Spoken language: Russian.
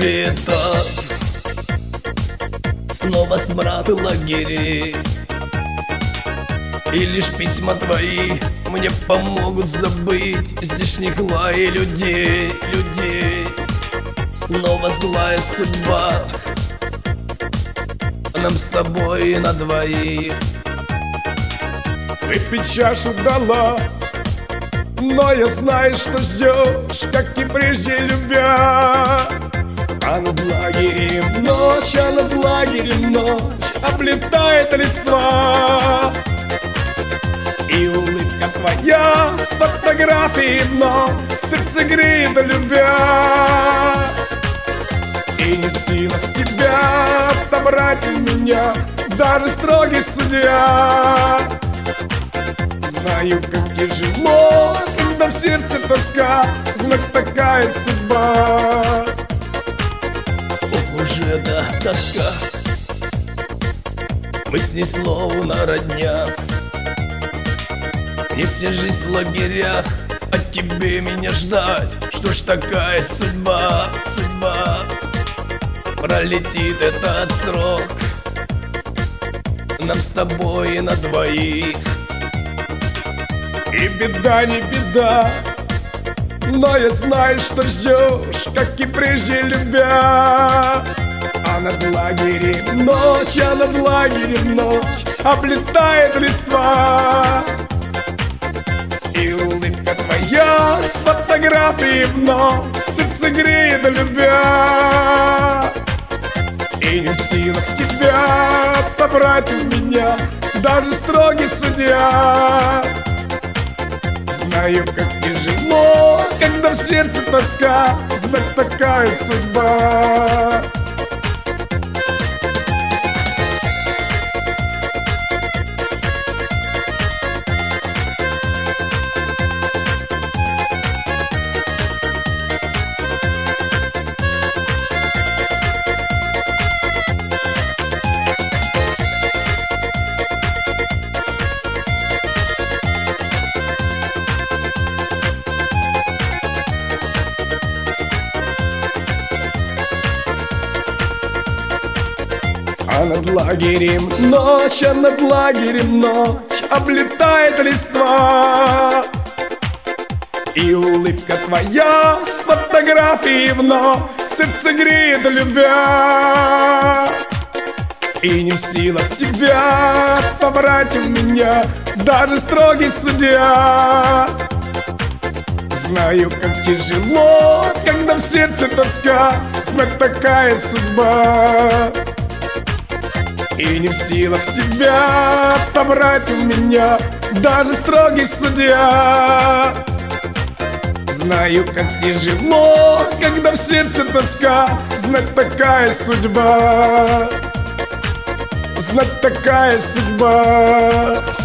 тебе этап. Снова смрад и лагерей, и лишь письма твои мне помогут забыть здешних лай людей. Снова злая судьба нам с тобой на двоих. Выпить чашу дала, но я знаю, что ждешь, как и прежде любя. А над лагерем ночь, а над лагерем ночь облетает листва. И улыбка твоя с фотографией вновь сердце греет, любя. И не в силах тебя отобрать у меня даже строгий судья. Знаю, как тяжело, когда в сердце тоска, знак такая судьба. Ох уж эта тоска, мы с ней словно родня. Не вся жизнь в лагерях, а тебе меня ждать. Что ж такая судьба? Пролетит этот срок нам с тобой на двоих. И беда не беда, но я знаю, что ждешь, как и прежде любя. А над лагерем ночь, а над лагерем ночь облетает листва. И улыбка твоя с фотографией вновь сердце греет, любя. И не в силах тебя отобрать у меня даже строгий судья. Знаю, как тяжело, когда в сердце тоска, знак такая судьба. А над лагерем ночь, а над лагерем ночь облетает листва. И улыбка твоя с фотографией вновь сердце греет, любя. И не в силах тебя отобрать у меня даже строгий судья. Знаю, как тяжело, когда в сердце тоска, знак такая судьба. И не в силах тебя отобрать у меня даже строгий судья. Знаю, как тяжело, когда в сердце тоска, знак такая судьба. Знак такая судьба.